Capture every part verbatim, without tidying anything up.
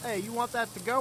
Hey, you want that to go?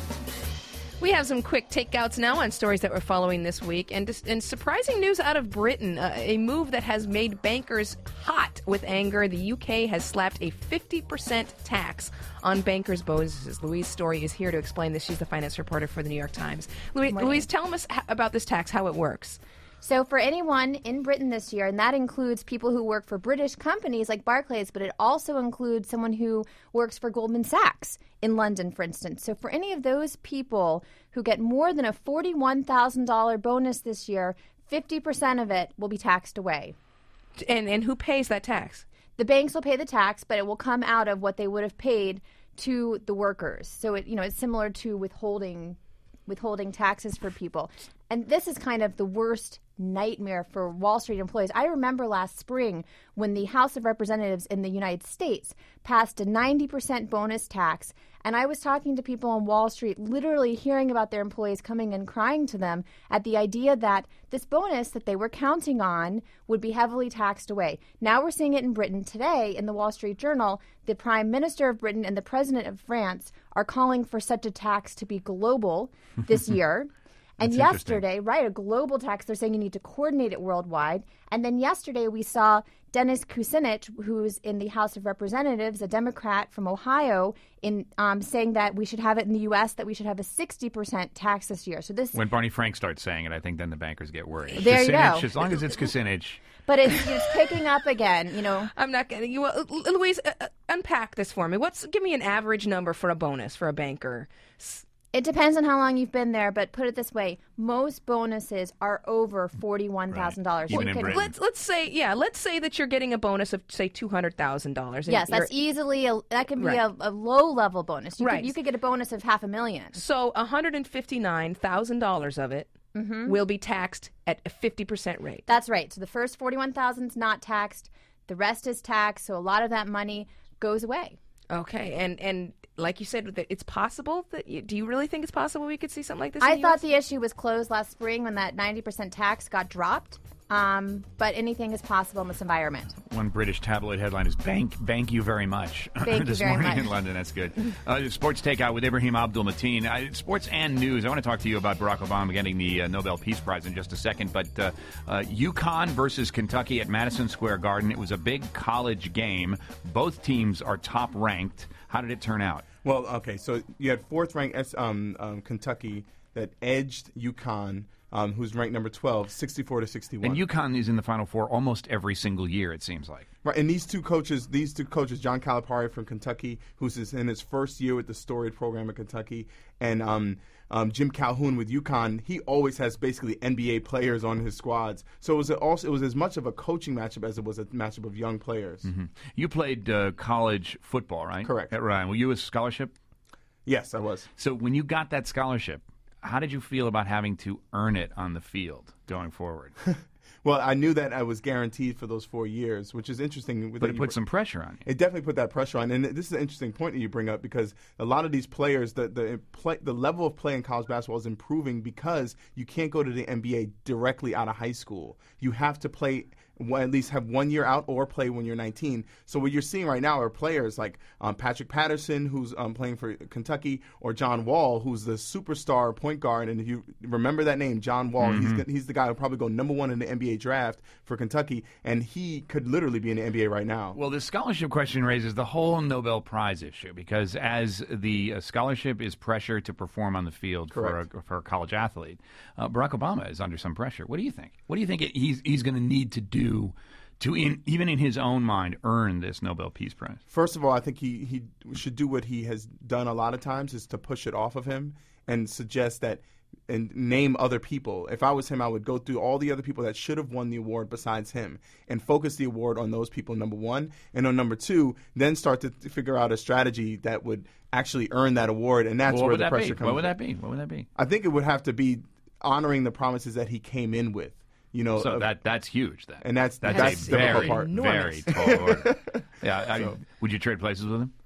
We have some quick takeouts now on stories that we're following this week. And, and surprising news out of Britain, uh, a move that has made bankers hot with anger. The U K has slapped a fifty percent tax on bankers' bonuses. Louise Story is here to explain this. She's the finance reporter for the New York Times. Louise, Louise tell us ha- about this tax, how it works. So for anyone in Britain this year, and that includes people who work for British companies like Barclays, but it also includes someone who works for Goldman Sachs in London, for instance. So for any of those people who get more than a forty-one thousand dollars bonus this year, fifty percent of it will be taxed away. And and who pays that tax? The banks will pay the tax, but it will come out of what they would have paid to the workers. So it you know it's similar to withholding withholding taxes for people. And this is kind of the worst nightmare for Wall Street employees. I remember last spring when the House of Representatives in the United States passed a ninety percent bonus tax, and I was talking to people on Wall Street, literally hearing about their employees coming and crying to them at the idea that this bonus that they were counting on would be heavily taxed away. Now we're seeing it in Britain today. In the Wall Street Journal, the Prime Minister of Britain and the President of France are calling for such a tax to be global this year. And That's yesterday, right, a global tax, they're saying you need to coordinate it worldwide. And then yesterday we saw Dennis Kucinich, who's in the House of Representatives, a Democrat from Ohio, in um, saying that we should have it in the U S, that we should have a sixty percent tax this year. So this, When Barney Frank starts saying it, I think then the bankers get worried. There you Kucinich, go. As long as it's Kucinich. But it's, it's picking up again, you know. I'm not getting you. Uh, Louise, uh, uh, unpack this for me. What's Give me an average number for a bonus for a banker. It depends on how long you've been there, but put it this way: most bonuses are over forty-one thousand dollars. Right. Even in Britain. Let's let's say yeah, let's say that you're getting a bonus of say two hundred thousand dollars. Yes, that's easily a, that can be Right. a, a low level bonus. You Right. could, you could get a bonus of half a million. So one hundred fifty nine thousand dollars of it Mm-hmm. will be taxed at a fifty percent rate. That's right. So the first forty-one thousand is not taxed. The rest is taxed. So a lot of that money goes away. Okay, and and like you said, that it's possible that you, do you really think it's possible we could see something like this? in I the U thought S? the issue was closed last spring when that ninety percent tax got dropped. Um, but anything is possible in this environment. One British tabloid headline is "Bank, bank you very much." Thank this you very morning much. in London. That's good. Uh, sports takeout with Ibrahim Abdul-Mateen. Uh, sports and news. I want to talk to you about Barack Obama getting the uh, Nobel Peace Prize in just a second. But uh, uh, UConn versus Kentucky at Madison Square Garden. It was a big college game. Both teams are top ranked. How did it turn out? Well, okay, so you had fourth-ranked um, um, Kentucky that edged UConn, um, who's ranked number twelve, sixty-four to sixty-one. And UConn is in the Final Four almost every single year, it seems like. Right, and these two coaches, these two coaches, John Calipari from Kentucky, who's in his first year with the storied program at Kentucky, and um, um, Jim Calhoun with UConn, he always has basically N B A players on his squads. So it was also it was as much of a coaching matchup as it was a matchup of young players. Mm-hmm. You played uh, college football, right? Correct. At Ryan. Were you a scholarship? Yes, I was. So when you got that scholarship, how did you feel about having to earn it on the field going forward? Well, I knew that I was guaranteed for those four years, which is interesting. But it put some pressure on you. It definitely put that pressure on. And this is an interesting point that you bring up because a lot of these players, the the, play, the level of play in college basketball is improving because you can't go to the N B A directly out of high school. You have to play well, at least have one year out or play when you're nineteen. So what you're seeing right now are players like um, Patrick Patterson, who's um, playing for Kentucky, or John Wall, who's the superstar point guard. And if you remember that name, John Wall, Mm-hmm. he's he's the guy who'll probably go number one in the N B A draft for Kentucky, and he could literally be in the N B A right now. Well, this scholarship question raises the whole Nobel Prize issue because as the uh, scholarship is pressure to perform on the field for a, for a college athlete, uh, Barack Obama is under some pressure. What do you think? What do you think it, he's he's going to need to do to, in, even in his own mind, earn this Nobel Peace Prize? First of all, I think he, he should do what he has done a lot of times, is to push it off of him and suggest that and name other people. If I was him, I would go through all the other people that should have won the award besides him and focus the award on those people, number one. And on number two, then start to figure out a strategy that would actually earn that award. And that's Well, what where would the that pressure be? comes What would from. that be? What would that be? I think it would have to be honoring the promises that he came in with. You know, So uh, that that's huge. Then and that's that's, that's a the very difficult part. very tall order. Yeah, I, So- would you trade places with him?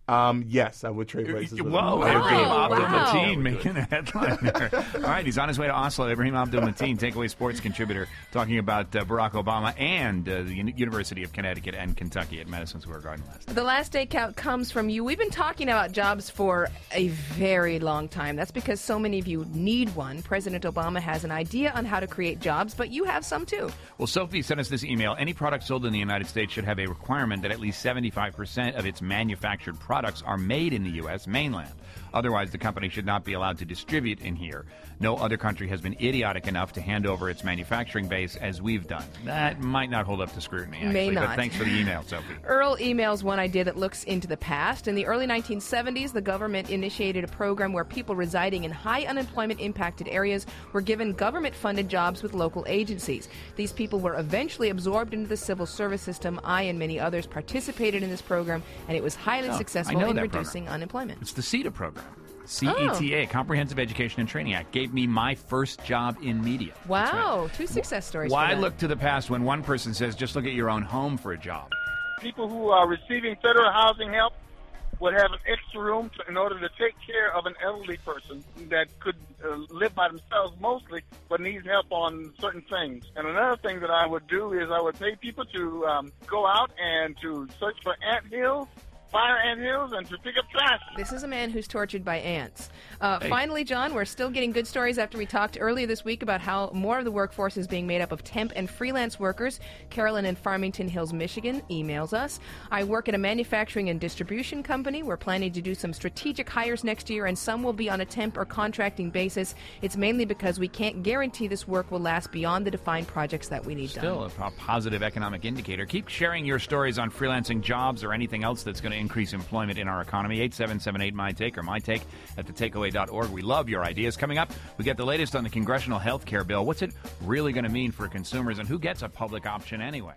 Um, yes, I would trade places with Whoa, him. Ibrahim Wow. Abdul Wow. Mateen making a headline there. All right, he's on his way to Oslo. Ibrahim Abdul Mateen, Takeaway Sports contributor, talking about uh, Barack Obama and uh, the Uni- University of Connecticut and Kentucky at Madison Square Garden last night. The last day count comes from you. We've been talking about jobs for a very long time. That's because so many of you need one. President Obama has an idea on how to create jobs, but you have some too. Well, Sophie sent us this email. Any product sold in the United States should have a requirement that at least seventy-five percent of its manufactured products are made in the U S mainland. Otherwise, the company should not be allowed to distribute in here. No other country has been idiotic enough to hand over its manufacturing base as we've done. That might not hold up to scrutiny, actually. May not. But thanks for the email, Sophie. Earl emails one idea that looks into the past. In the early nineteen seventies, the government initiated a program where people residing in high unemployment impacted areas were given government-funded jobs with local agencies. These people were eventually absorbed into the civil service system. I and many others participated in this program, and it was highly Oh, successful I know in that reducing program. unemployment. It's the CETA program. C E T A, Comprehensive Education and Training Act, gave me my first job in media. That's Wow, right. two success stories. Why for that. look to the past when one person says, just look at your own home for a job? People who are receiving federal housing help would have an extra room to, in order to take care of an elderly person that could uh, live by themselves mostly, but needs help on certain things. And another thing that I would do is I would pay people to um, go out and to search for anthills, fire anthills, and to pick up trash. This is a man who's tortured by ants. Uh, Hey. Finally, John, we're still getting good stories after we talked earlier this week about how more of the workforce is being made up of temp and freelance workers. Carolyn in Farmington Hills, Michigan, emails us. I work at a manufacturing and distribution company. We're planning to do some strategic hires next year, and some will be on a temp or contracting basis. It's mainly because we can't guarantee this work will last beyond the defined projects that we need Still done. a po- positive economic indicator. Keep sharing your stories on freelancing jobs or anything else that's going to increase employment in our economy. eight seven seven eight my take or my take at the takeaway dot org. We love your ideas. Coming up, we get the latest on the congressional health care bill. What's it really going to mean for consumers, and who gets a public option anyway?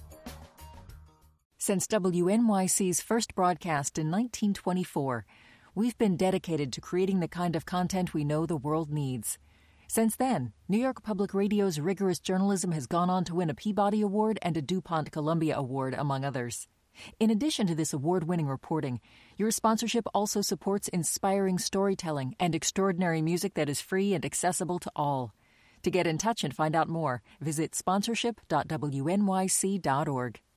Since W N Y C's first broadcast in nineteen twenty-four, we've been dedicated to creating the kind of content we know the world needs. Since then, New York Public Radio's rigorous journalism has gone on to win a Peabody Award and a DuPont Columbia Award, among others. In addition to this award-winning reporting, your sponsorship also supports inspiring storytelling and extraordinary music that is free and accessible to all. To get in touch and find out more, visit sponsorship dot w n y c dot org.